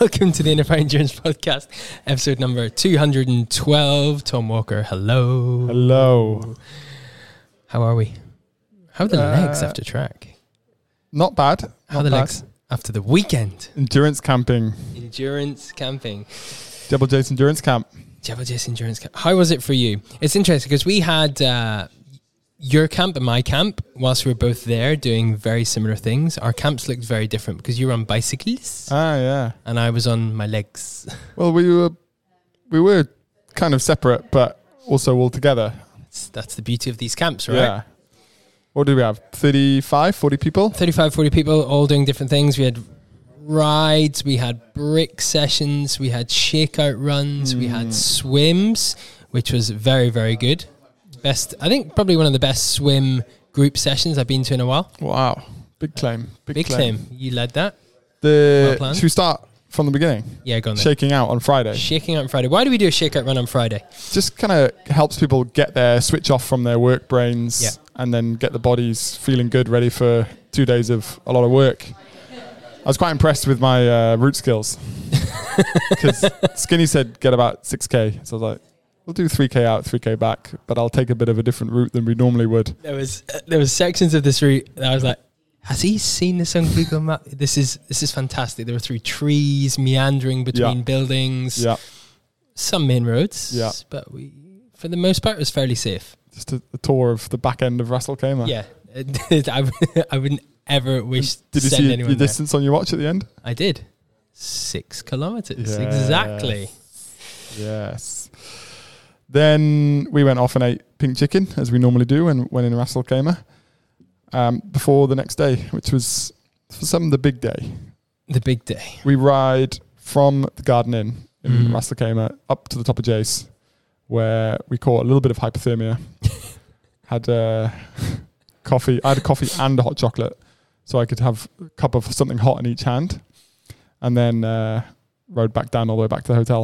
Welcome to the Inner Fire Endurance Podcast, episode number 212. Tom Walker, hello. Hello. How are we? How are the legs after track? Not bad. How are the legs after the weekend? Endurance camping. Endurance camping. Double J's Endurance Camp. Double J's Endurance Camp. How was it for you? It's interesting because we had your camp and my camp whilst we were both there doing very similar things. Our camps looked very different because you were on bicycles. Ah, yeah. And I was on my legs. Well, we were kind of separate, but also all together. That's the beauty of these camps, right? Yeah. What did we have? 35, 40 people? 35, 40 people all doing different things. We had rides, we had brick sessions, we had shakeout runs, we had swims, which was very, very good. I think probably one of the best swim group sessions I've been to in a while. Wow. Big claim. Big claim. You led that. Should we start from the beginning? Yeah, go on then. Shaking out on Friday. Shaking out on Friday. Why do we do a shakeout run on Friday? Just kind of helps people get their switch off from their work brains and then get the bodies feeling good, ready for 2 days of a lot of work. I was quite impressed with my route skills because Skinny said get about 6K. So I was like, we'll do 3K out, 3K back, but I'll take a bit of a different route than we normally would. There was sections of this route that I was like, has he seen this on Google Maps? This is fantastic. They were through trees, meandering between buildings, some main roads, but we, for the most part, it was fairly safe. Just a tour of the back end of Russell Kamer. Yeah, I wouldn't ever wish to Did you send see anyone your there. distance on your watch at the end? I did. 6 kilometers, exactly. Yes. Then we went off and ate pink chicken, as we normally do when in Russell Kamer, before the next day, which was for some the big day. The big day. We ride from the Garden Inn in Russell Kamer up to the top of Jace, where we caught a little bit of hypothermia. Had coffee. I had a coffee and a hot chocolate, so I could have a cup of something hot in each hand, and then rode back down all the way back to the hotel.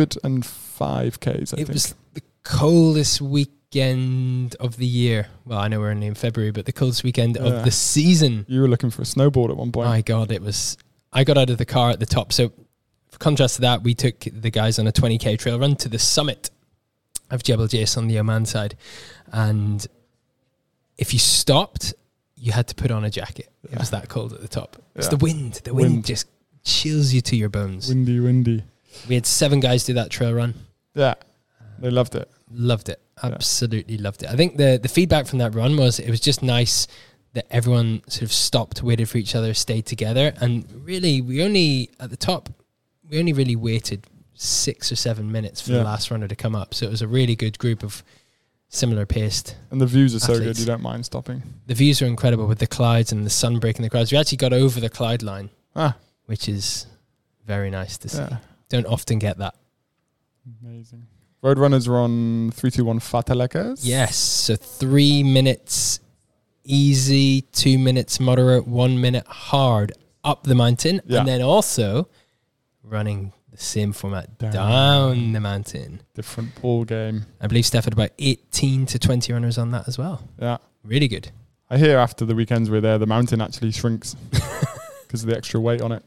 105 Ks, I think. It was the coldest weekend of the year. Well, I know we're only in February, but the coldest weekend of the season. You were looking for a snowboard at one point. My God, it was... I got out of the car at the top. So, for contrast to that, we took the guys on a 20K trail run to the summit of Jebel Jais on the Oman side. And if you stopped, you had to put on a jacket. It was that cold at the top. It's the wind. The wind just chills you to your bones. Windy. We had 7 guys do that trail run. Yeah, they loved it. Loved it. Absolutely loved it. I think the feedback from that run was it was just nice that everyone sort of stopped, waited for each other, stayed together. And really, we only really waited 6 or 7 minutes for the last runner to come up. So it was a really good group of similar paced. And the views are athletes. so good, you don't mind stopping. The views are incredible with the clouds and the sun breaking the clouds. We actually got over the cloud line, which is very nice to see. Don't often get that. Amazing. Roadrunners are on 321 Fatalekas. Yes, so 3 minutes easy, 2 minutes moderate, 1 minute hard up the mountain, and then also running the same format down the mountain. Different ball game. I believe Steph had about 18 to 20 runners on that as well. Yeah. Really good. I hear after the weekends we're there, the mountain actually shrinks because of the extra weight on it.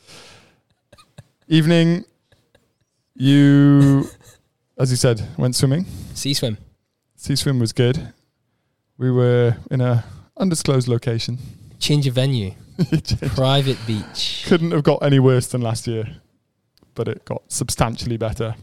Evening, you, as you said, went swimming. Sea swim. Sea swim was good. We were in a undisclosed location. Change of venue. Private beach. Couldn't have got any worse than last year, but it got substantially better.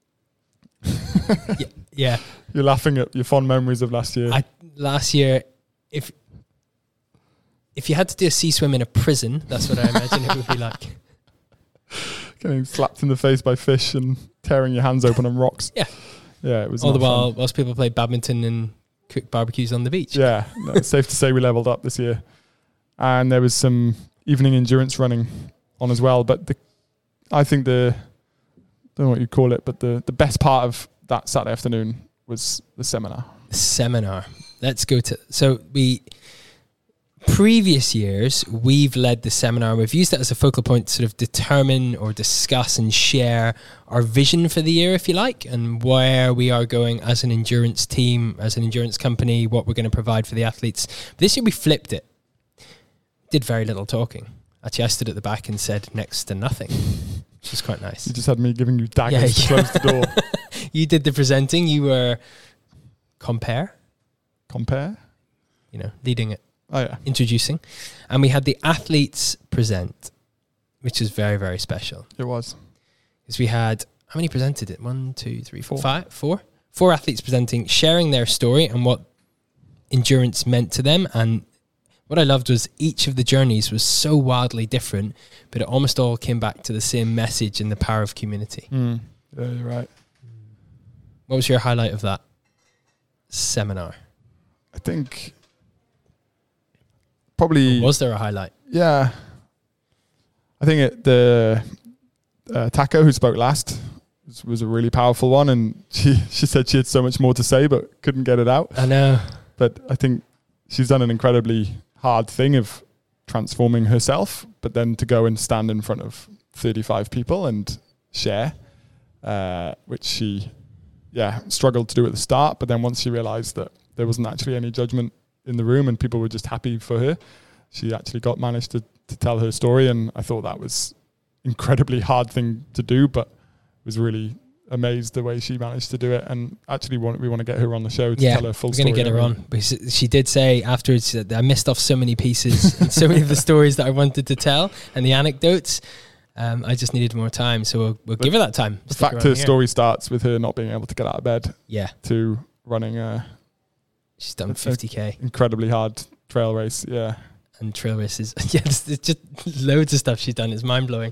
Yeah. You're laughing at your fond memories of last year. Last year, if you had to do a sea swim in a prison, that's what I imagine it would be like. Getting slapped in the face by fish and tearing your hands open on rocks. Yeah, it was all the while whilst people played badminton and cooked barbecues on the beach. Yeah, no, it's safe to say we leveled up this year. And there was some evening endurance running on as well. But I think don't know what you call it, but the best part of that Saturday afternoon was the seminar. Let's go to... So previous years, we've led the seminar. We've used that as a focal point to sort of determine or discuss and share our vision for the year, if you like, and where we are going as an endurance team, as an endurance company, what we're going to provide for the athletes. But this year we flipped it. Did very little talking. Actually, I stood at the back and said next to nothing. which is quite nice. You just had me giving you daggers to close the door. You did the presenting. You were compare, leading it. Oh, yeah. Introducing. And we had the athletes present, which is very, very special. It was. Because we had, how many presented it? 1, 2, 3, 4, 5? 4? 4 athletes presenting, sharing their story and what endurance meant to them. And what I loved was each of the journeys was so wildly different, but it almost all came back to the same message and the power of community. Yeah, you're right. What was your highlight of that seminar? I think probably... Was there a highlight? Yeah. I think the Taco, who spoke last, was a really powerful one, and she said she had so much more to say but couldn't get it out. I know. But I think she's done an incredibly hard thing of transforming herself, but then to go and stand in front of 35 people and share, which she struggled to do at the start, but then once she realized that there wasn't actually any judgment in the room and people were just happy for her, she actually managed to tell her story. And I thought that was incredibly hard thing to do, but was really amazed the way she managed to do it. And actually we want to get her on the show to tell her full story. We're going to get her on, because she did say afterwards that I missed off so many pieces and so many of the stories that I wanted to tell and the anecdotes. I just needed more time, so we'll give her that time. The fact her story starts with her not being able to get out of bed, to running she's done 50k, incredibly hard trail race, and trail races. It's just loads of stuff she's done. It's mind blowing.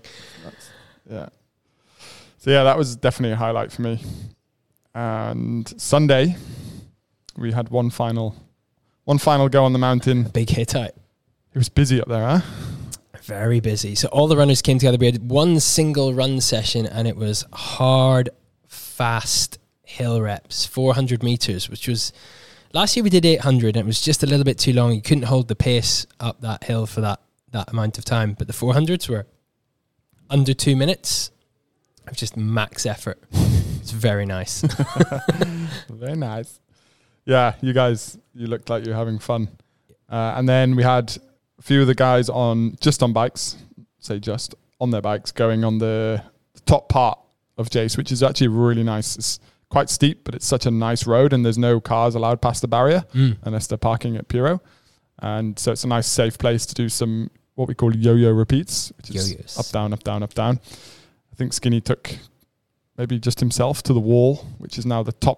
So that was definitely a highlight for me. And Sunday, we had one final go on the mountain. A big Hittite. It was busy up there, huh? Very busy. So all the runners came together. We had one single run session, and it was hard, fast hill reps, 400 meters, which was, last year we did 800, and it was just a little bit too long. You couldn't hold the pace up that hill for that amount of time. But the 400s were under 2 minutes of just max effort. It's very nice. Very nice. Yeah, you guys, you looked like you were having fun. And then we had a few of the guys on bikes, just on their bikes, going on the top part of Jace, which is actually really nice. It's quite steep, but it's such a nice road, and there's no cars allowed past the barrier unless they're parking at Piro. And so it's a nice, safe place to do some what we call yo-yo repeats, which is up, down, up, down, up, down. I think Skinny took maybe just himself to the wall, which is now the top.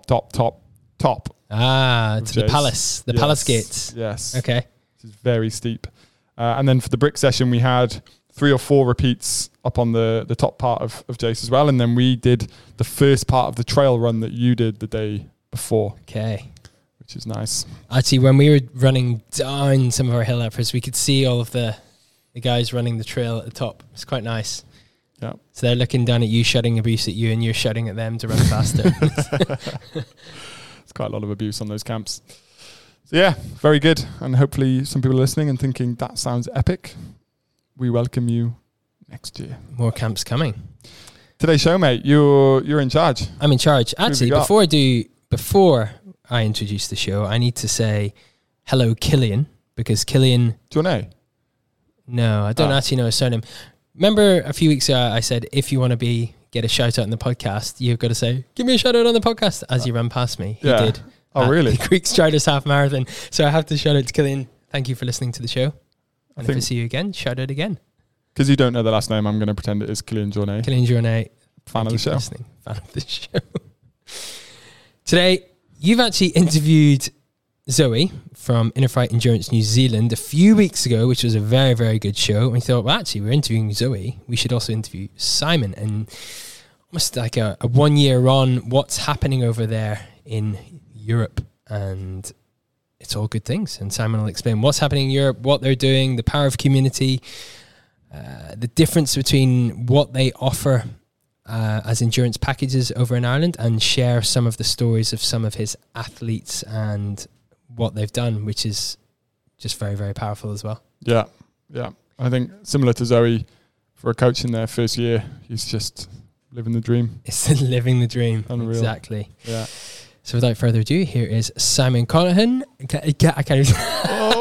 Ah, to the palace, palace gates. Yes. Okay. Which is very steep. And then for the brick session, we had 3 or 4 repeats up on the top part of Jace as well. And then we did the first part of the trail run that you did the day before. Okay. Which is nice. Actually, when we were running down some of our hill efforts, we could see all of the guys running the trail at the top. It's quite nice. Yeah. So they're looking down at you, shouting abuse at you, and you're shouting at them to run faster. It's quite a lot of abuse on those camps. So very good. And hopefully some people are listening and thinking, that sounds epic. We welcome you next year. More camps coming. Today's show, mate, you're in charge. I'm in charge. Actually, before I introduce the show, I need to say hello, Killian, because Killian... Do you know? No, I don't actually know his surname. Remember a few weeks ago I said, if you want to get a shout out in the podcast, you've got to say, give me a shout out on the podcast as you ran past me. He did. Oh, really? The Greek Striders Half Marathon. So I have to shout out to Killian. Thank you for listening to the show. And if I see you again, shout out again. Because you don't know the last name, I'm going to pretend it is Killian Journet. Killian Journet. Fan of the show. Fan of the show. Today, you've actually interviewed Zoe from Inner Fight Endurance New Zealand a few weeks ago, which was a very, very good show. And we thought, well, actually, we're interviewing Zoe. We should also interview Simon. And almost like a 1 year on what's happening over there in Europe. And it's all good things. And Simon will explain what's happening in Europe, what they're doing, the power of community, the difference between what they offer as endurance packages over in Ireland, and share some of the stories of some of his athletes and what they've done, which is just very, very powerful as well. Yeah. I think similar to Zoe, for a coach in their first year, he's just living the dream. It's living the dream. Unreal. Exactly. Yeah. So without further ado, here is Simon Connahan. I can't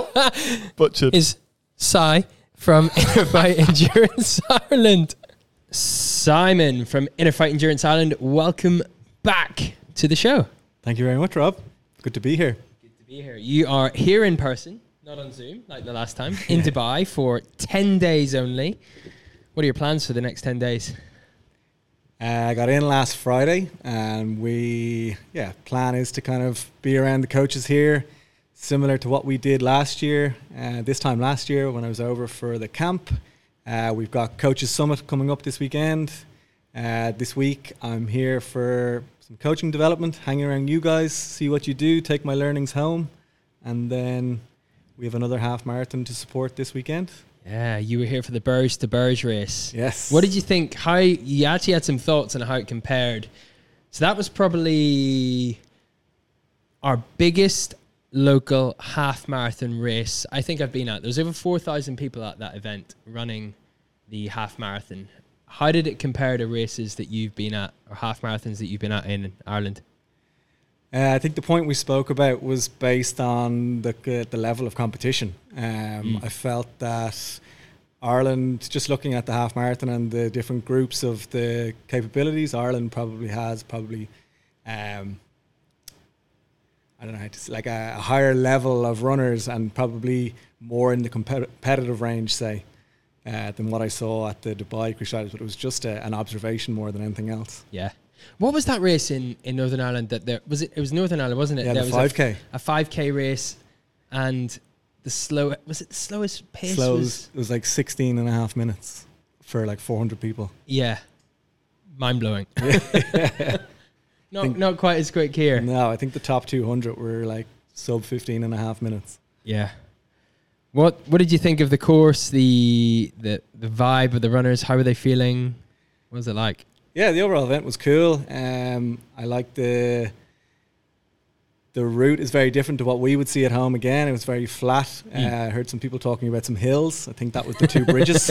even. Butchered. Is Si from Inner Fight Endurance Ireland. Simon from Inner Fight Endurance Ireland, welcome back to the show. Thank you very much, Rob. Good to be here. Good to be here. You are here in person, not on Zoom like the last time, in Dubai for 10 days only. What are your plans for the next 10 days? I got in last Friday, and plan is to kind of be around the coaches here, similar to what we did last year. This time last year when I was over for the camp. We've got Coaches Summit coming up this weekend. This week I'm here for some coaching development, hanging around you guys, see what you do, take my learnings home, and then we have another half marathon to support this weekend. Yeah, you were here for the Burge to Burge race. Yes. What did you think? How you actually had some thoughts on how it compared. So that was probably our biggest local half marathon race I think I've been at. There's over 4,000 people at that event running the half marathon. How did it compare to races that you've been at, or half marathons that you've been at in Ireland? I think the point we spoke about was based on the level of competition. I felt that Ireland, just looking at the half marathon and the different groups of the capabilities, Ireland probably has I don't know how to say, like a higher level of runners and probably more in the competitive range, say, than what I saw at the Dubai Cruise Riders, but it was just an observation more than anything else. Yeah. What was that race in Northern Ireland it was Northern Ireland, wasn't it? Yeah, there the was 5K. A 5K race, and was it the slowest pace? It was like 16 and a half minutes for like 400 people. Yeah. Mind blowing. Not quite as quick here. No, I think the top 200 were like sub 15 and a half minutes. Yeah. What did you think of the course, the vibe of the runners? How were they feeling? What was it like? Yeah, the overall event was cool. I like the route is very different to what we would see at home again. It was very flat. I heard some people talking about some hills. I think that was the two bridges.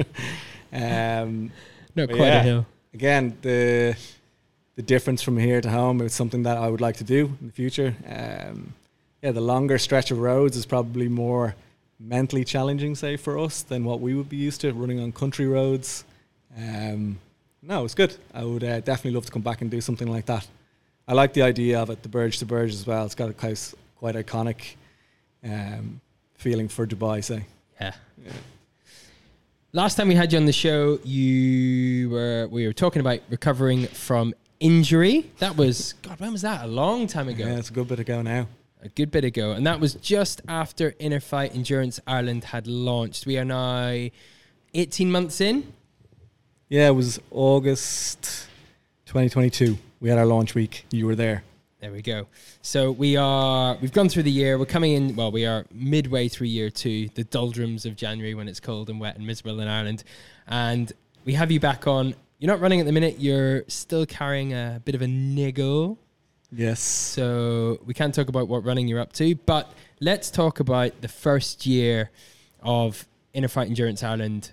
Not quite a hill. Again, the difference from here to home is something that I would like to do in the future. The longer stretch of roads is probably more mentally challenging, say, for us than what we would be used to running on country roads. No, it's good. I would definitely love to come back and do something like that. I like the idea of it, the Burge to Burge as well. It's got a quite iconic feeling for Dubai, say. Yeah. Last time we had you on the show, we were talking about recovering from injury. That was, God, when was that? A long time ago. Yeah, it's a good bit ago now. A good bit ago. And that was just after Inner Fight Endurance Ireland had launched. We are now 18 months in. Yeah, it was August 2022. We had our launch week. You were there. There we go. So we've gone through the year. We're coming in, we are midway through year 2, the doldrums of January when it's cold and wet and miserable in Ireland. And we have you back on. You're not running at the minute. You're still carrying a bit of a niggle. Yes. So we can't talk about what running you're up to, but let's talk about the first year of Inner Fight Endurance Ireland.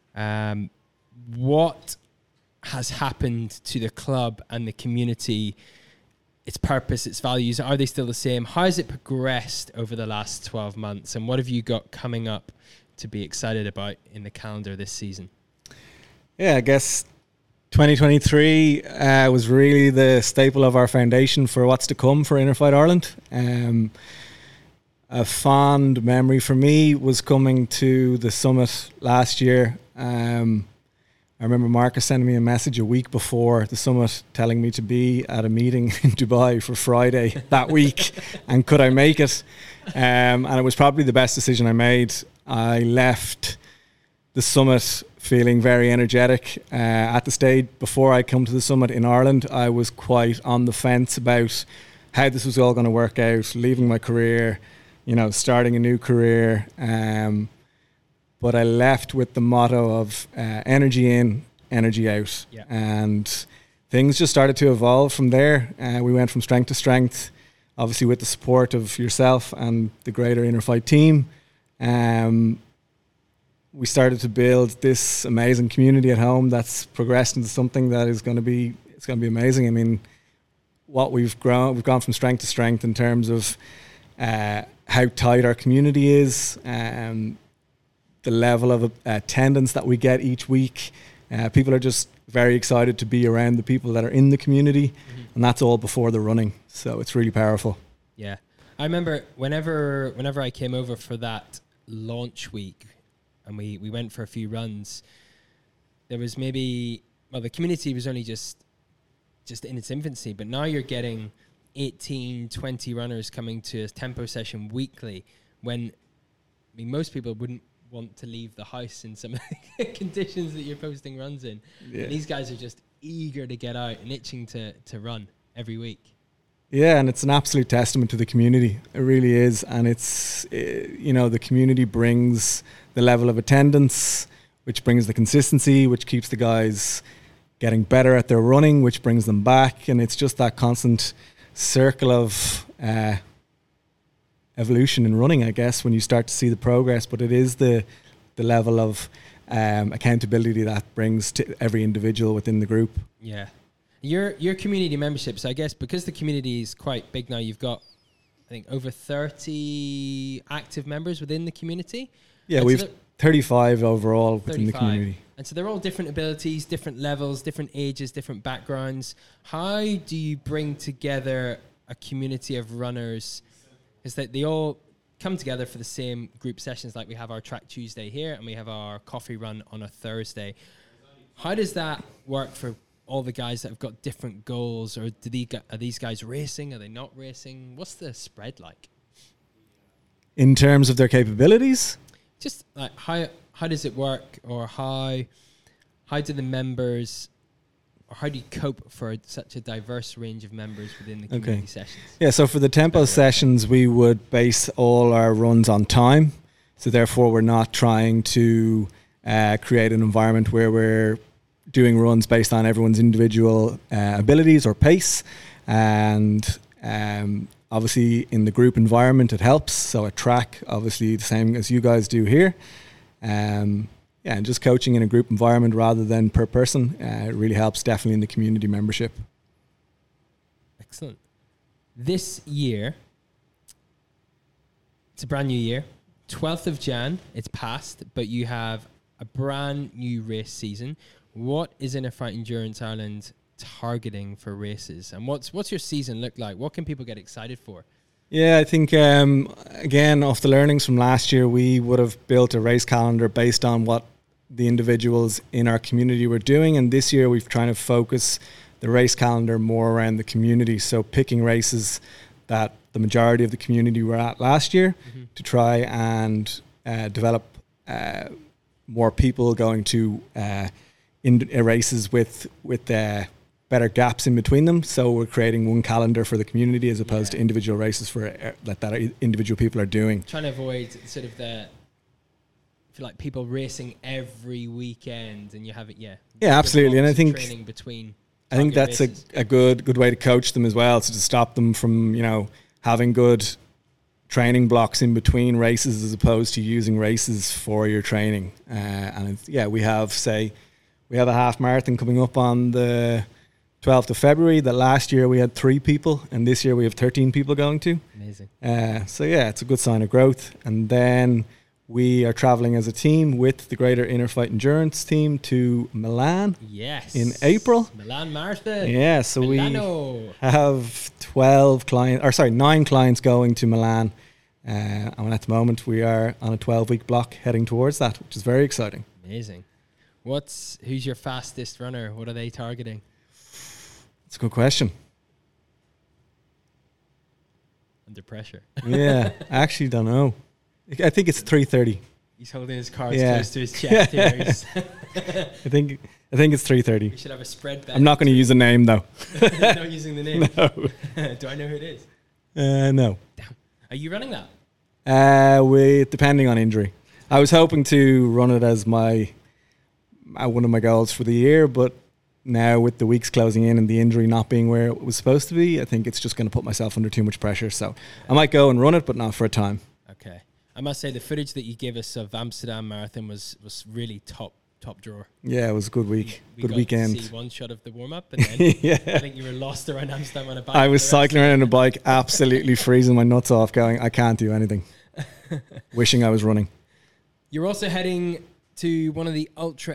What has happened to the club and the community, its purpose, its values? Are they still the same? How has it progressed over the last 12 months? And what have you got coming up to be excited about in the calendar this season? Yeah, I guess 2023 was really the staple of our foundation for what's to come for Inner Fight Ireland. A fond memory for me was coming to the summit last year. I remember Marcus sending me a message a week before the summit telling me to be at a meeting in Dubai for Friday that week, and could I make it? And it was probably the best decision I made. I left the summit feeling very energetic. At the stage before I come to the summit in Ireland, I was quite on the fence about how this was all going to work out, leaving my career, starting a new career. But I left with the motto of energy in, energy out. Yeah. And things just started to evolve from there. We went from strength to strength, obviously with the support of yourself and the greater Inner Fight team. We started to build this amazing community at home that's progressed into something that is going to be amazing. I mean, we've gone from strength to strength in terms of how tight our community is, the level of attendance that we get each week, People are just very excited to be around the people that are in the community, and that's all before the running. So it's really powerful. Yeah. I remember whenever I came over for that launch week and we went for a few runs, there was maybe, well, the community was only just in its infancy, but now you're getting 18, 20 runners coming to a tempo session weekly when, I mean, most people wouldn't want to leave the house in some of the conditions that you're posting runs in. Yeah. And these guys are just eager to get out and itching to run every week. Yeah, and it's an absolute testament to the community. It really is. And it's, the community brings the level of attendance, which brings the consistency, which keeps the guys getting better at their running, which brings them back. And it's just that constant circle of evolution in running, I guess, when you start to see the progress. But it is the level of accountability that brings to every individual within the group. Yeah. Your community memberships, I guess, because the community is quite big now, you've got, I think, over 30 active members within the community. Yeah, we've 35 overall within the community. And so they're all different abilities, different levels, different ages, different backgrounds. How do you bring together a community of runners? Is that they all come together for the same group sessions, like we have our Track Tuesday here and we have our coffee run on a Thursday. How does that work for all the guys that have got different goals, or are these guys racing? Are they not racing? What's the spread like? In terms of their capabilities? Just like how does it work, or how do the members, or how do you cope for such a diverse range of members within the community sessions? Yeah, so for the tempo sessions, we would base all our runs on time. So therefore, we're not trying to create an environment where we're doing runs based on everyone's individual abilities or pace. And obviously in the group environment, it helps. So a track, obviously the same as you guys do here. And just coaching in a group environment rather than per person, it really helps definitely in the community membership. Excellent. This year, it's a brand new year. 12th of Jan, it's past, but you have a brand new race season. What is Inner Fight Endurance Ireland targeting for races, and what's your season look like? What can people get excited for? Yeah, I think again, off the learnings from last year, we would have built a race calendar based on what the individuals in our community were doing, and this year we've trying to focus the race calendar more around the community, so picking races that the majority of the community were at last year to try and develop more people going to in races with better gaps in between them. So we're creating one calendar for the community as opposed to individual races for that individual people are doing. Trying to avoid sort of I feel like people racing every weekend, and you have it. Yeah, absolutely. And I think training between. I think that's a good way to coach them as well, so to stop them from having good training blocks in between races as opposed to using races for your training. We have a half marathon coming up on the 12th of February that last year we had 3 people, and this year we have 13 people going to. Amazing. It's a good sign of growth. And then we are traveling as a team with the Greater Inner Fight Endurance team to Milan. Yes. In April. Milan Marathon. Yeah, so Milano. We have 9 clients going to Milan. And at the moment we are on a 12-week block heading towards that, which is very exciting. Amazing. Who's your fastest runner? What are they targeting? It's a good question. Under pressure. Yeah, I actually don't know. I think it's 3:30. He's holding his cards close to his chest here. I think it's 3:30. We should have a spread bet. I'm not going to use a name though. You're not using the name? No. Do I know who it is? No. Damn. Are you running that? Depending on injury. I was hoping to run it as one of my goals for the year, but now with the weeks closing in and the injury not being where it was supposed to be, I think it's just going to put myself under too much pressure. So I might go and run it, but not for a time. Okay. I must say the footage that you gave us of Amsterdam Marathon was really top drawer. Yeah, it was a good week. We good got weekend. to see one shot of the warm up, and then I think you were lost around Amsterdam on a bike. I was cycling around on a bike, absolutely freezing my nuts off, going, I can't do anything. Wishing I was running. You're also heading to one of the ultra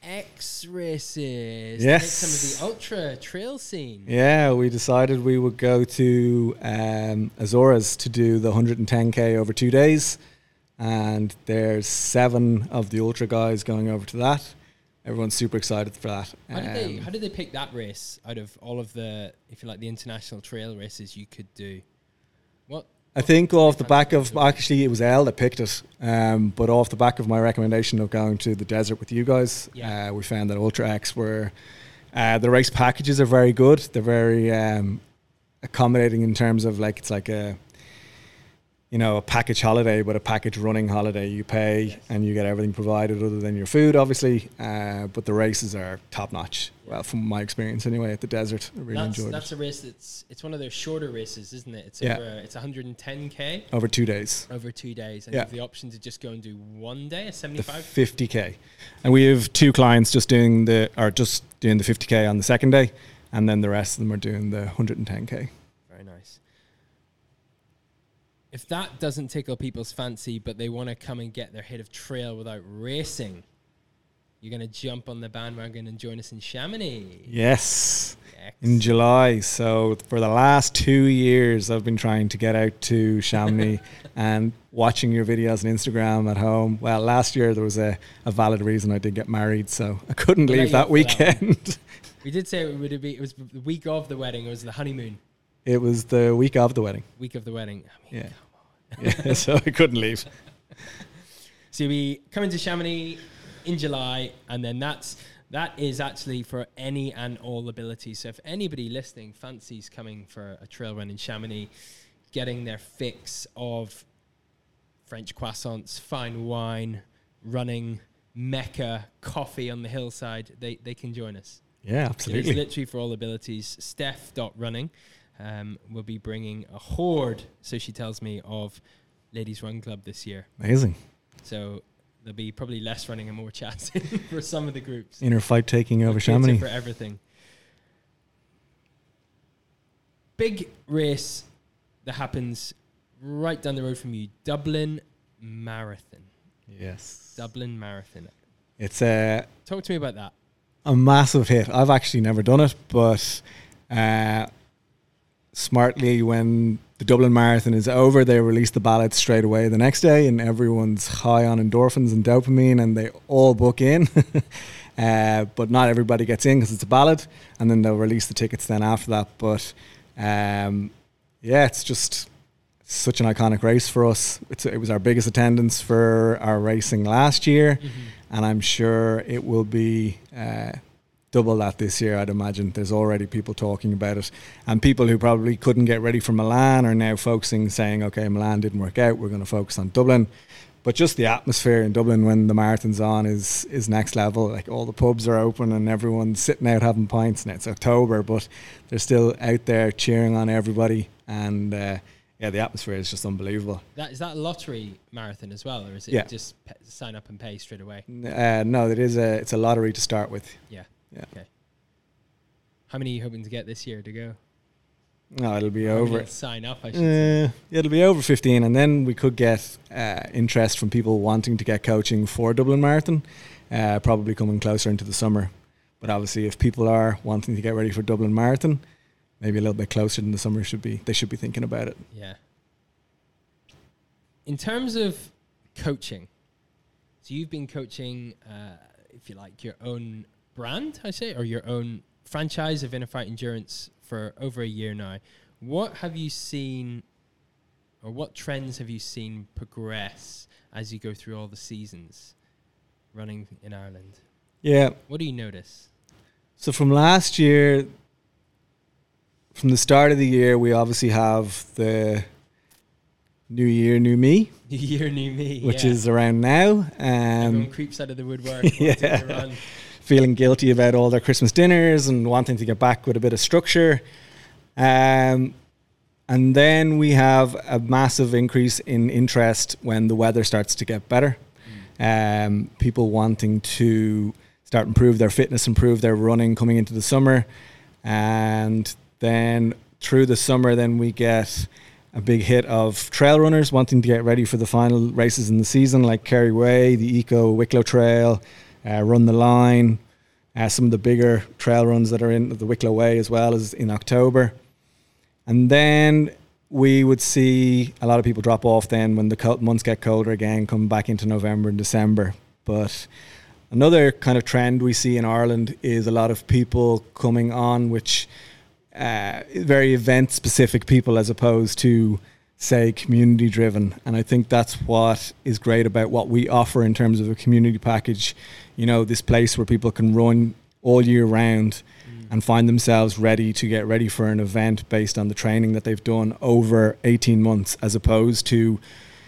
X races. Yes. To hit some of the ultra trail scene. Yeah, we decided we would go to Azores to do the 110k over 2 days, and there's 7 of the ultra guys going over to that. Everyone's super excited for that. How did they pick that race out of all of the, if you like, the international trail races you could do? I think off the back of, actually it was Elle that picked it, but off the back of my recommendation of going to the desert with you guys, we found that Ultra X were, the race packages are very good. They're very accommodating in terms of like, it's like a package holiday, but a package running holiday. You pay and you get everything provided other than your food, obviously. But the races are top notch. Well, from my experience anyway at the desert, I really enjoyed it. That's a race it's one of those shorter races, isn't it? It's it's 110k over 2 days. Over 2 days, and you have the option to just go and do one day, a 75, 50k, and we have 2 clients just doing the 50k on the second day, and then the rest of them are doing the 110k. Very nice. If that doesn't tickle people's fancy, but they want to come and get their hit of trail without racing, you're going to jump on the bandwagon and join us in Chamonix. Yes, in July. So for the last 2 years, I've been trying to get out to Chamonix and watching your videos on Instagram at home. Well, last year there was a valid reason I did get married, so I couldn't leave that weekend. We did say it was the week of the wedding. It was the honeymoon. It was the week of the wedding. Week of the wedding. I mean, yeah, so I couldn't leave. So we come into Chamonix in July, and then that is actually for any and all abilities. So if anybody listening fancies coming for a trail run in Chamonix, getting their fix of French croissants, fine wine, running, Mecca, coffee on the hillside, they can join us. Yeah, absolutely. It's literally for all abilities. Steph.running will be bringing a horde, so she tells me, of Ladies Run Club this year. Amazing. So there'll be probably less running and more chatting for some of the groups. Inner fight taking over Chamonix. For everything. Big race that happens right down the road from you. Dublin Marathon. Yes. Dublin Marathon. It's talk to me about that. A massive hit. I've actually never done it, but smartly, when the Dublin Marathon is over, they release the ballots straight away the next day, and everyone's high on endorphins and dopamine, and they all book in. But not everybody gets in because it's a ballot, and then they'll release the tickets then after that. But it's just such an iconic race for us. It was our biggest attendance for our racing last year, and I'm sure it will be double that this year. I'd imagine there's already people talking about it, and people who probably couldn't get ready for Milan are now focusing, saying, okay, Milan didn't work out, we're going to focus on Dublin. But just the atmosphere in Dublin when the marathon's on is next level. Like, all the pubs are open and everyone's sitting out having pints. Now it's October, but they're still out there cheering on everybody, and the atmosphere is just unbelievable. Is that a lottery marathon as well, or is it just sign up and pay straight away? No, it's a lottery to start with. Yeah. Okay. How many are you hoping to get this year to go? No, it'll be over. Sign up, I should say. It'll be over 15, and then we could get interest from people wanting to get coaching for Dublin Marathon, probably coming closer into the summer. But obviously, if people are wanting to get ready for Dublin Marathon, maybe a little bit closer than the summer they should be thinking about it. Yeah. In terms of coaching, so you've been coaching, if you like, your own brand, I say, or your own franchise of Inner Fight Endurance for over a year now. What have you seen, or what trends have you seen progress as you go through all the seasons running in Ireland? Yeah. What do you notice? So from last year, from the start of the year, we obviously have the New Year, New Me. New Year, New Me, which is around now. Everyone creeps out of the woodwork. Feeling guilty about all their Christmas dinners and wanting to get back with a bit of structure. And then we have a massive increase in interest when the weather starts to get better. People wanting to start improve their fitness, improve their running coming into the summer. And then through the summer, then we get a big hit of trail runners wanting to get ready for the final races in the season, like Kerry Way, the Eco Wicklow Trail, Run the Line, some of the bigger trail runs that are in the Wicklow Way as well as in October. And then we would see a lot of people drop off then when the months get colder again, come back into November and December. But another kind of trend we see in Ireland is a lot of people coming on, which very event-specific people as opposed to, say, community-driven. And I think that's what is great about what we offer in terms of a community package. You know, this place where people can run all year round and find themselves ready to get ready for an event based on the training that they've done over 18 months, as opposed to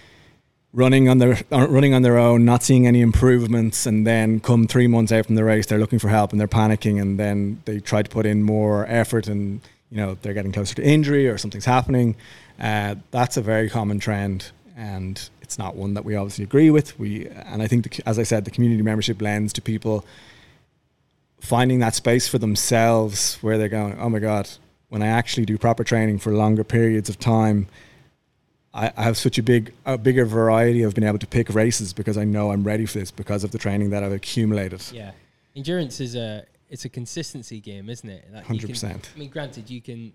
running on their own, not seeing any improvements, and then come 3 months out from the race, they're looking for help and they're panicking, and then they try to put in more effort, and you know they're getting closer to injury or something's happening. That's a very common trend, and it's not one that we obviously agree with. And I think, as I said, the community membership lends to people finding that space for themselves where they're going, oh my God, when I actually do proper training for longer periods of time, I have such a bigger variety of being able to pick races because I know I'm ready for this because of the training that I've accumulated. Yeah. Endurance is it's a consistency game, isn't it? Like 100%. I mean, granted, you can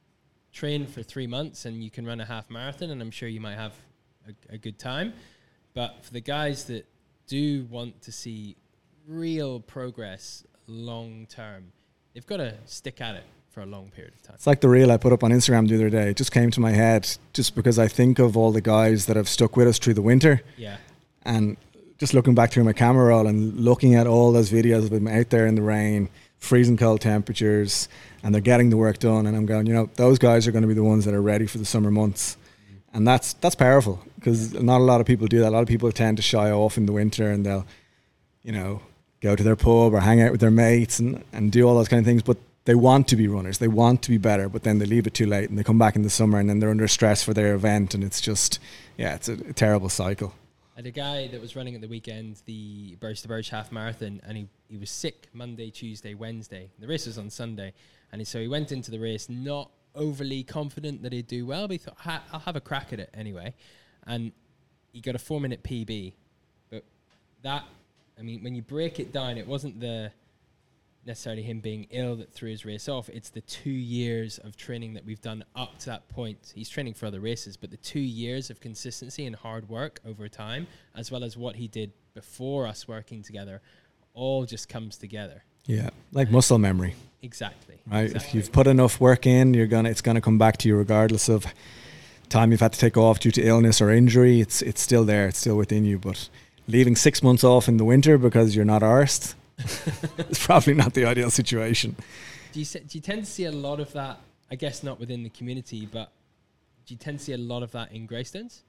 train for 3 months and you can run a half marathon, and I'm sure you might have a good time. But for the guys that do want to see real progress long term, they've got to stick at it for a long period of time. It's like the reel I put up on Instagram the other day. It just came to my head just because I think of all the guys that have stuck with us through the winter. Yeah. And just looking back through my camera roll and looking at all those videos of them out there in the rain, freezing cold temperatures, and they're getting the work done. And I'm going, you know, those guys are going to be the ones that are ready for the summer months. And that's powerful because not a lot of people do that. A lot of people tend to shy off in the winter, and they'll, you know, go to their pub or hang out with their mates and do all those kind of things. But they want to be runners. They want to be better, but then they leave it too late and they come back in the summer and then they're under stress for their event. And it's just, yeah, it's a terrible cycle. I had a guy that was running at the weekend, the Burst to Birch half marathon, and he was sick Monday, Tuesday, Wednesday. The race was on Sunday. And so he went into the race not overly confident that he'd do well, but he thought, I'll have a crack at it anyway. And he got a 4-minute PB. But that, I mean, when you break it down, it wasn't necessarily him being ill that threw his race off. It's the 2 years of training that we've done up to that point. He's training for other races, but the 2 years of consistency and hard work over time, as well as what he did before us working together, all just comes together. Yeah, like muscle memory. Exactly. Right. Exactly. If you've put enough work in, it's gonna come back to you regardless of time you've had to take off due to illness or injury. It's still there. It's still within you. But leaving 6 months off in the winter because you're not arsed, it's probably not the ideal situation. Do you tend to see a lot of that, I guess not within the community, but do you tend to see a lot of that in Greystones?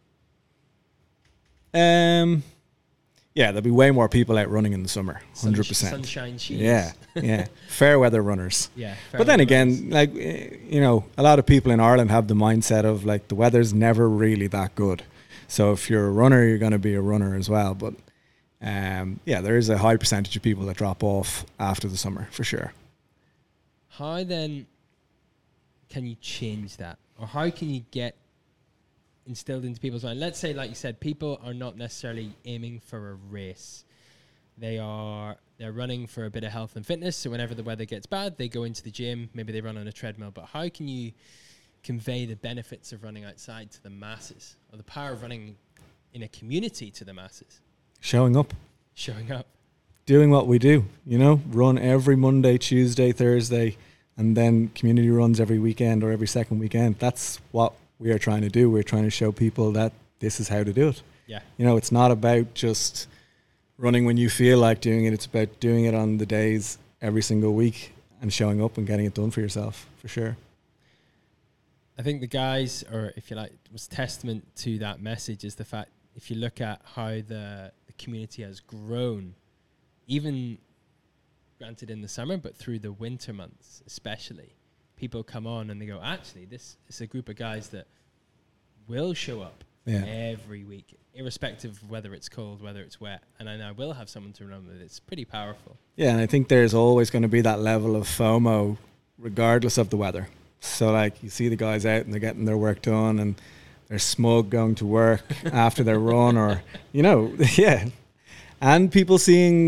Yeah, there'll be way more people out running in the summer, 100%. Sunshine sheets. Yeah. Fair weather runners. Yeah. But then again, like, you know, a lot of people in Ireland have the mindset of like the weather's never really that good. So if you're a runner, you're going to be a runner as well. But yeah, there is a high percentage of people that drop off after the summer for sure. How then can you change that? Or how can you get instilled into people's mind? Let's say, like you said, people are not necessarily aiming for a race. They're running for a bit of health and fitness. So whenever the weather gets bad, they go into the gym. Maybe they run on a treadmill. But how can you convey the benefits of running outside to the masses, or the power of running in a community to the masses? Showing up. Doing what we do, you know, run every Monday, Tuesday, Thursday, and then community runs every weekend or every second weekend. That's what we are trying to do. We're trying to show people that this is how to do it. Yeah. You know, it's not about just running when you feel like doing it. It's about doing it on the days every single week and showing up and getting it done for yourself, for sure. I think the guys, or if you like, was testament to that message is the fact, if you look at how the community has grown, even granted in the summer, but through the winter months especially, people come on and they go, actually, this is a group of guys that will show up every week, irrespective of whether it's cold, whether it's wet, and I will have someone to run with. It's pretty powerful. Yeah, and I think there's always going to be that level of FOMO regardless of the weather. So like you see the guys out and they're getting their work done and they're smug going to work after their run, or, you know, yeah. And people seeing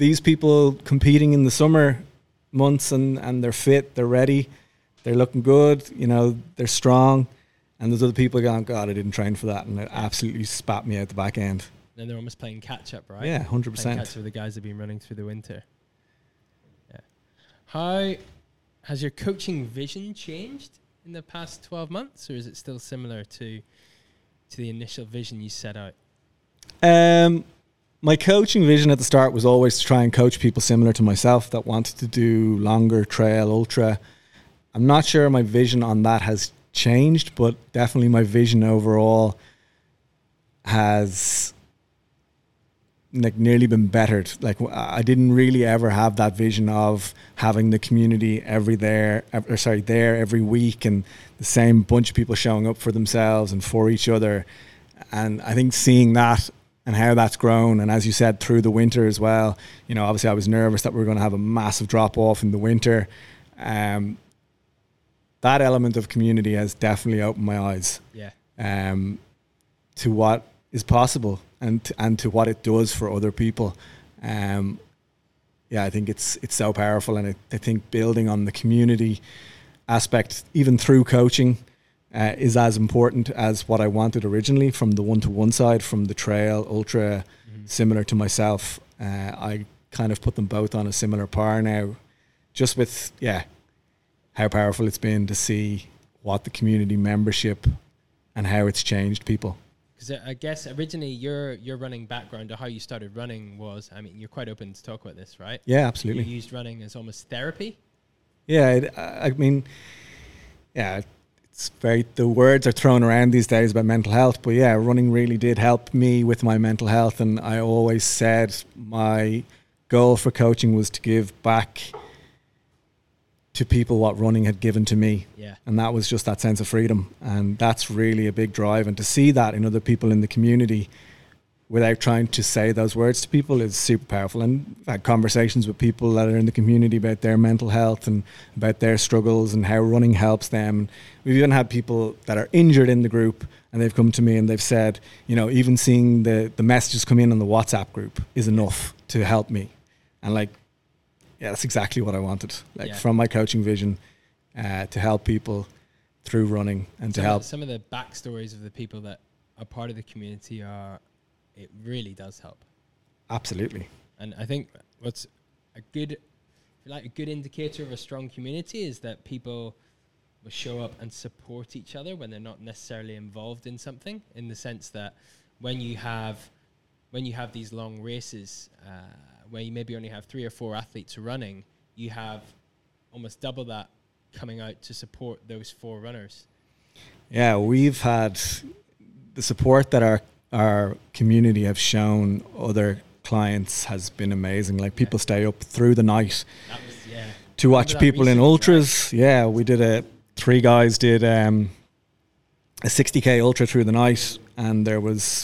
these people competing in the summer months and they're fit, they're ready, they're looking good, you know, they're strong. And there's other people going, God, I didn't train for that. And it absolutely spat me out the back end. Then they're almost playing catch up, right? Yeah, 100%. Playing catch up with the guys that have been running through the winter. Yeah. How has your coaching vision changed in the past 12 months, or is it still similar to the initial vision you set out? My coaching vision at the start was always to try and coach people similar to myself that wanted to do longer trail ultra. I'm not sure my vision on that has changed, but definitely my vision overall has like nearly been bettered. Like I didn't really ever have that vision of having the community there every week and the same bunch of people showing up for themselves and for each other. And I think seeing that and how that's grown, and as you said, through the winter as well, you know, obviously I was nervous that we were going to have a massive drop off in the winter. That element of community has definitely opened my eyes to what is possible and to what it does for other people. I think it's so powerful, and I think building on the community aspect, even through coaching, is as important as what I wanted originally from the one-to-one side, from the trail ultra, similar to myself. I kind of put them both on a similar par now, just with how powerful it's been to see what the community membership and how it's changed people. Because I guess originally your running background or how you started running was, I mean, you're quite open to talk about this, right? Yeah, absolutely. You used running as almost therapy? Yeah, it's very, the words are thrown around these days about mental health, but yeah, running really did help me with my mental health. And I always said my goal for coaching was to give back to people what running had given to me. Yeah. And that was just that sense of freedom. And that's really a big drive. And to see that in other people in the community without trying to say those words to people is super powerful. And I've had conversations with people that are in the community about their mental health and about their struggles and how running helps them. We've even had people that are injured in the group, and they've come to me and they've said, you know, even seeing the messages come in on the WhatsApp group is enough to help me. And like, yeah, that's exactly what I wanted. From my coaching vision, to help people through running and to help. Some of the backstories of the people that are part of the community it really does help. Absolutely. And I think what's a good indicator of a strong community is that people will show up and support each other when they're not necessarily involved in something, in the sense that when you have these long races, where you maybe only have 3 or 4 athletes running, you have almost double that coming out to support those 4 runners. Yeah, we've had the support that our community have shown other clients has been amazing. Like people stay up through the night to watch people in ultras. Right? Yeah, we did 3 guys did a 60k ultra through the night, and there was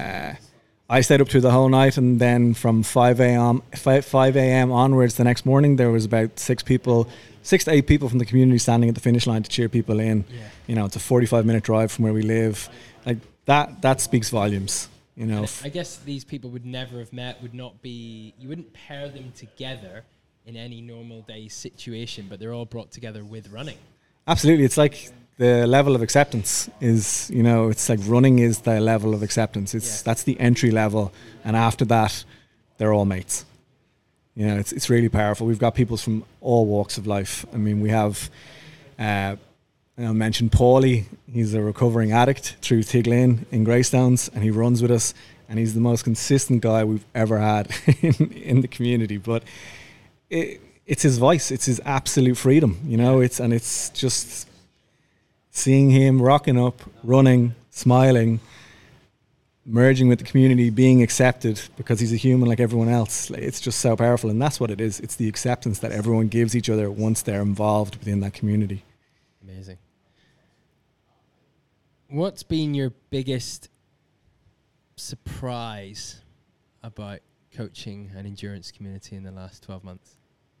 I stayed up through the whole night, and then from 5 a.m. onwards the next morning, there was about 6 to 8 people from the community standing at the finish line to cheer people in. Yeah. You know, it's a 45-minute drive from where we live. Like that speaks volumes. You know, I guess these people would never have met. You wouldn't pair them together in any normal day situation, but they're all brought together with running. Absolutely, it's like the level of acceptance is, you know, it's like running is the level of acceptance. That's the entry level, and after that, they're all mates. You know, it's really powerful. We've got people from all walks of life. I mean, we have, I mentioned Paulie. He's a recovering addict through Tiglin in Greystones, and he runs with us, and he's the most consistent guy we've ever had in the community. But it's his voice. It's his absolute freedom. You know, it's just seeing him rocking up, running, smiling, merging with the community, being accepted because he's a human like everyone else. It's just so powerful, and that's what it is. It's the acceptance that everyone gives each other once they're involved within that community. Amazing. What's been your biggest surprise about coaching an endurance community in the last 12 months?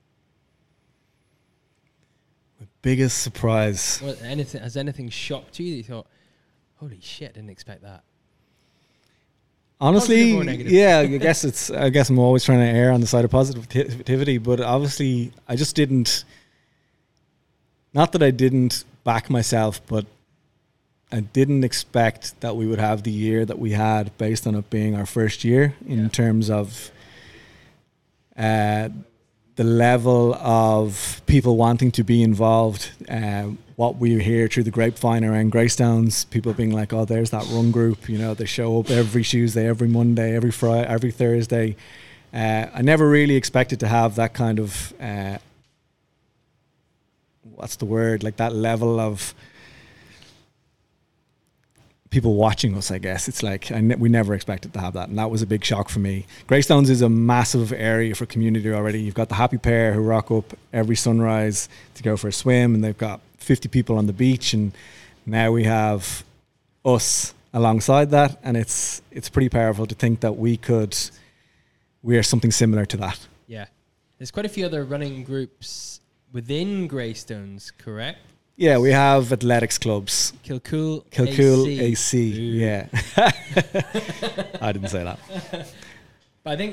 The biggest surprise. Well, has anything shocked you that you thought, holy shit, didn't expect that? Honestly, Positive or negative? yeah, I guess I'm always trying to err on the side of positivity, but obviously I just didn't, not that I didn't back myself, but I didn't expect that we would have the year that we had based on it being our first year in terms of the level of people wanting to be involved. What we hear through the grapevine around Greystones, people being like, oh, there's that run group, you know, they show up every Tuesday, every Monday, every Friday, every Thursday. I never really expected to have that kind of, what's the word, like that level of people watching us, I guess. It's like we never expected to have that, and that was a big shock for me. Greystones is a massive area for community already. You've got the happy pair who rock up every sunrise to go for a swim, and they've got 50 people on the beach, and now we have us alongside that, and it's pretty powerful to think that we are something similar to that. Yeah. There's quite a few other running groups within Greystones, correct? Yeah, we have athletics clubs. Kilcool AC. Yeah. I didn't say that. But I think...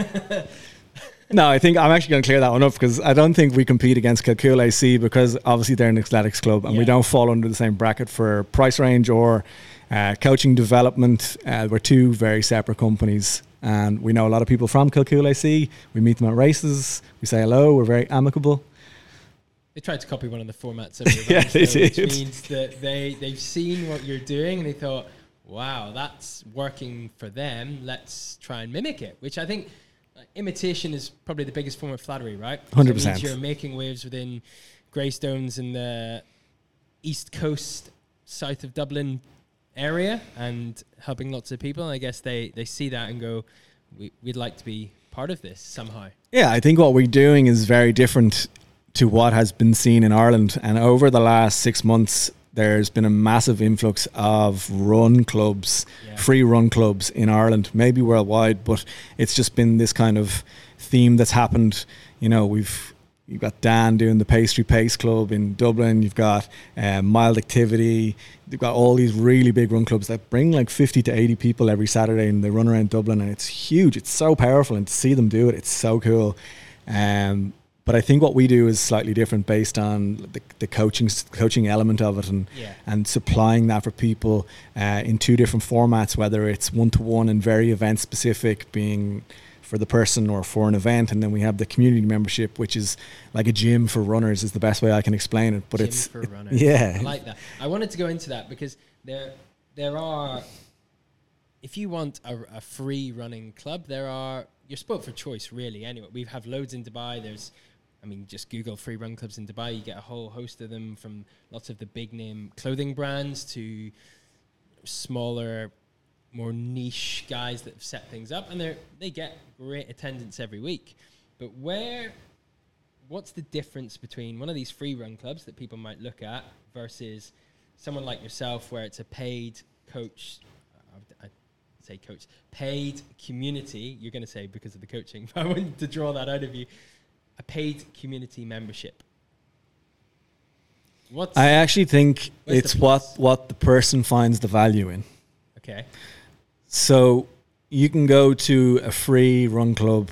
No, I think I'm actually going to clear that one up because I don't think we compete against Kilcool AC because obviously they're an athletics club and we don't fall under the same bracket for price range or coaching development. We're two very separate companies and we know a lot of people from Kilcool AC. We meet them at races. We say hello. We're very amicable. They tried to copy one of the formats of your Yeah, they did. which means that they've seen what you're doing and they thought, wow, that's working for them. Let's try and mimic it, which I think imitation is probably the biggest form of flattery, right? 100%. It means you're making waves within Greystones in the east coast, south of Dublin area and helping lots of people. And I guess they see that and go, we'd like to be part of this somehow. Yeah, I think what we're doing is very different to what has been seen in Ireland. And over the last 6 months, there's been a massive influx of run clubs, free run clubs in Ireland, maybe worldwide, but it's just been this kind of theme that's happened. You know, you've got Dan doing the Pastry Pace Club in Dublin. You've got Mild Activity. You've got all these really big run clubs that bring like 50 to 80 people every Saturday and they run around Dublin and it's huge. It's so powerful and to see them do it, it's so cool. But I think what we do is slightly different based on the coaching element of it and supplying that for people in two different formats, whether it's one-to-one and very event specific being for the person or for an event. And then we have the community membership, which is like a gym for runners is the best way I can explain it. But Gym for runners. Yeah. I like that. I wanted to go into that because there are, if you want a free running club, you're spoke for choice really anyway. We have loads in Dubai. Just Google free run clubs in Dubai. You get a whole host of them from lots of the big name clothing brands to smaller, more niche guys that have set things up. And they get great attendance every week. But what's the difference between one of these free run clubs that people might look at versus someone like yourself where it's a paid coach, paid community, you're going to say because of the coaching, but I wanted to draw that out of you. A paid community membership. I actually think it's what the person finds the value in. Okay. So you can go to a free run club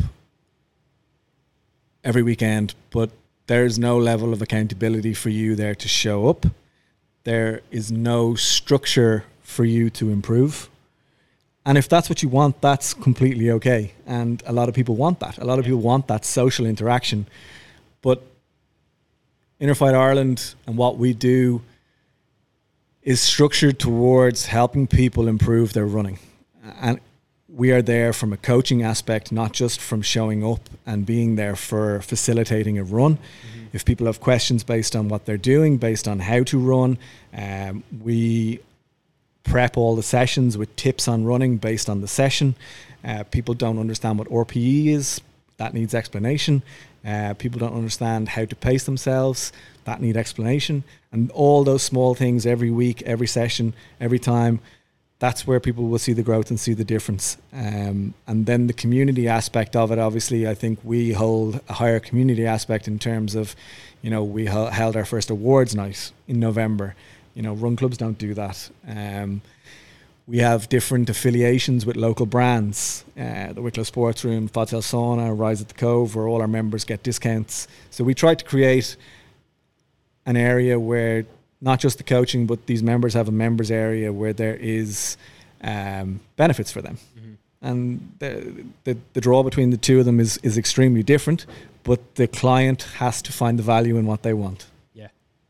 every weekend, but there's no level of accountability for you there to show up. There is no structure for you to improve. And if that's what you want, that's completely okay. And a lot of people want that. A lot of people want that social interaction. But Inner Fight Ireland and what we do is structured towards helping people improve their running. And we are there from a coaching aspect, not just from showing up and being there for facilitating a run. Mm-hmm. If people have questions based on what they're doing, based on how to run, we prep all the sessions with tips on running based on the session. People don't understand what RPE is. That needs explanation. People don't understand how to pace themselves. That need explanation. And all those small things every week, every session, every time, that's where people will see the growth and see the difference. And then the community aspect of it, obviously, I think we hold a higher community aspect in terms of, we held our first awards night in November. Run clubs don't do that. We have different affiliations with local brands. The Wicklow Sports Room, Fodsale Sauna, Rise at the Cove, where all our members get discounts. So we try to create an area where not just the coaching, but these members have a members area where there is benefits for them. And the draw between the two of them is extremely different, but the client has to find the value in what they want. Yeah.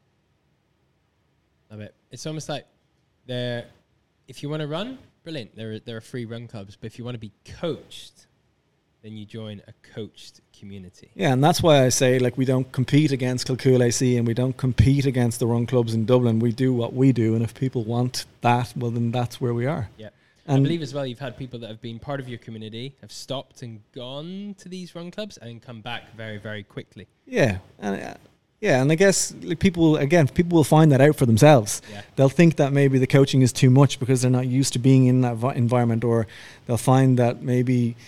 Love it. It's almost like if you want to run, brilliant. There are free run clubs, but if you want to be coached, then you join a coached community. Yeah, and that's why I say, like, we don't compete against Kilcool AC and we don't compete against the run clubs in Dublin. We do what we do, and if people want that, well, then that's where we are. Yeah. And I believe as well you've had people that have been part of your community, have stopped and gone to these run clubs and come back very, very quickly. Yeah, and I guess like people will find that out for themselves. Yeah. They'll think that maybe the coaching is too much because they're not used to being in that environment, or they'll find that maybe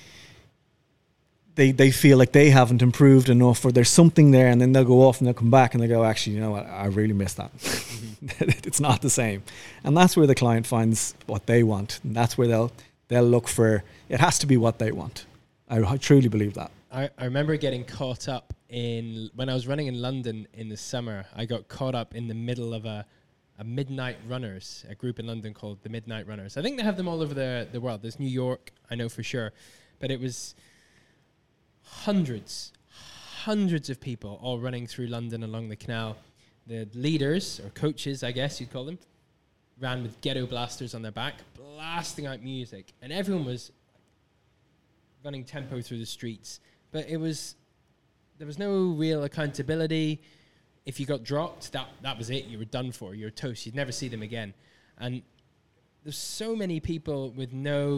they feel like they haven't improved enough, or there's something there, and then they'll go off and they'll come back and they go, actually, you know what, I really missed that. It's not the same. And that's where the client finds what they want. And that's where they'll look for, it has to be what they want. I truly believe that. I remember getting caught up when I was running in London in the summer, I got caught up in the middle of a Midnight Runners, a group in London called the Midnight Runners. I think they have them all over the world. There's New York, I know for sure. But it was hundreds of people all running through London along the canal. The leaders, or coaches, I guess you'd call them, ran with ghetto blasters on their back, blasting out music. And everyone was running tempo through the streets. But there was no real accountability. If you got dropped, that was it. You were done for. You were toast. You'd never see them again. And there's so many people with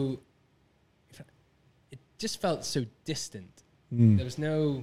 it just felt so distant. There was no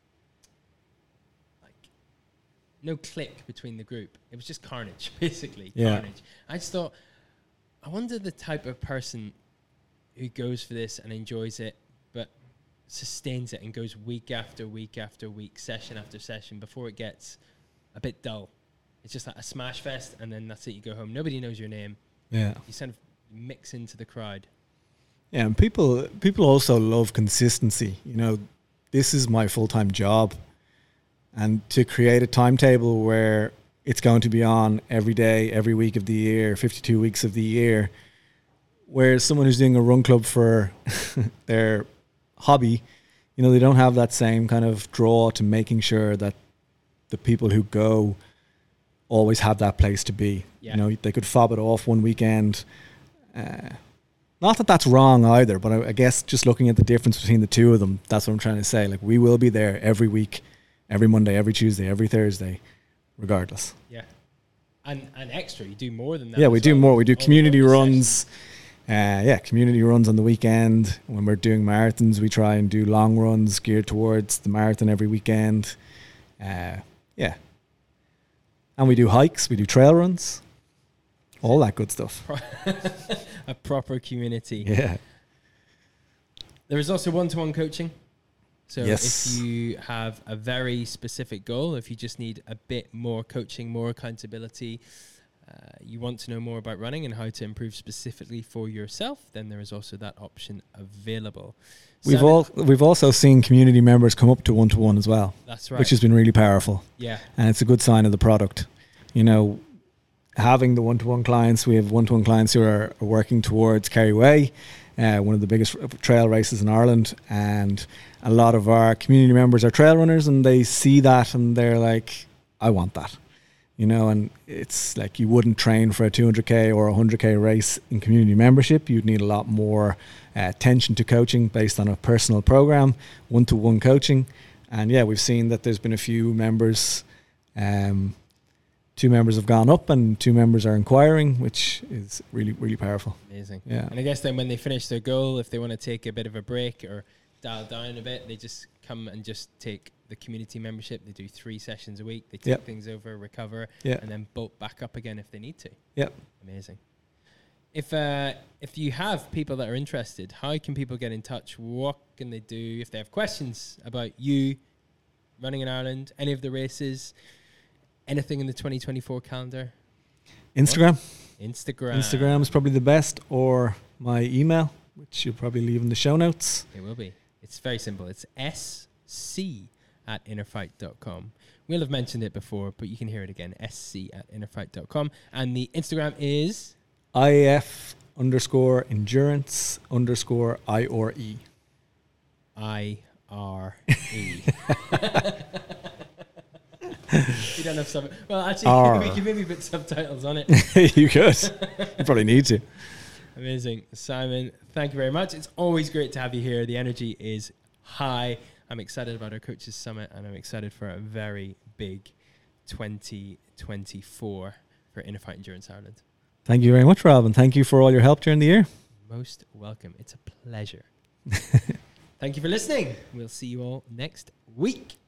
click between the group. It was just carnage, basically. Yeah. Carnage. I just thought, I wonder the type of person who goes for this and enjoys it, but sustains it and goes week after week after week, session after session, before it gets a bit dull. It's just like a smash fest, and then that's it. You go home. Nobody knows your name. Yeah. You sort of mix into the crowd. Yeah, and people also love consistency. You know, this is my full-time job. And to create a timetable where it's going to be on every day, every week of the year, 52 weeks of the year, whereas someone who's doing a run club for their hobby, you know, they don't have that same kind of draw to making sure that the people who go always have that place to be. Yeah. You know, they could fob it off one weekend. Not that that's wrong either, but I guess just looking at the difference between the two of them, that's what I'm trying to say. Like, we will be there every week, every Monday, every Tuesday, every Thursday, regardless. Yeah. And extra, you do more than that. Yeah, we do more. We do community runs. Sessions. Community runs on the weekend. When we're doing marathons, we try and do long runs geared towards the marathon every weekend. And we do hikes, we do trail runs, all that good stuff. A proper community. Yeah. There is also one-to-one coaching. So Yes. if you have a very specific goal, if you just need a bit more coaching, more accountability, you want to know more about running and how to improve specifically for yourself, then there is also that option available. We've also seen community members come up to one-to-one as well. That's right. Which has been really powerful. Yeah. And it's a good sign of the product. You know, having the one-to-one clients, we have one-to-one clients who are working towards Kerry Way, one of the biggest trail races in Ireland, and a lot of our community members are trail runners, and they see that and they're like, I want that. You know, and it's like you wouldn't train for a 200k or a 100k race in community membership. You'd need a lot more attention to coaching based on a personal program, one-to-one coaching. And yeah, we've seen that there's been a few members, 2 members have gone up and 2 members are inquiring, which is really, really powerful. Amazing. Yeah. And I guess then when they finish their goal, if they want to take a bit of a break or dial down a bit, they just come and just take the community membership. They do 3 sessions a week. They take Yep. things over, recover, Yeah. and then bolt back up again if they need to. Yep. Amazing. If you have people that are interested, how can people get in touch? What can they do if they have questions about you running in Ireland, any of the races, anything in the 2024 calendar? Instagram. Instagram. Is probably the best, or my email, which you'll probably leave in the show notes. It will be. It's very simple. It's sc@innerfight.com. We'll have mentioned it before, but you can hear it again. sc@innerfight.com. And the Instagram is IF_endurance_IRE. IRE. You don't have well, actually, we can maybe put subtitles on it. You could. You probably need to. Amazing. Simon, thank you very much. It's always great to have you here. The energy is high. I'm excited about our Coaches Summit, and I'm excited for a very big 2024 for Inner Fight Endurance Ireland. Thank you very much, Rob, and thank you for all your help during the year. Most welcome. It's a pleasure. Thank you for listening. We'll see you all next week.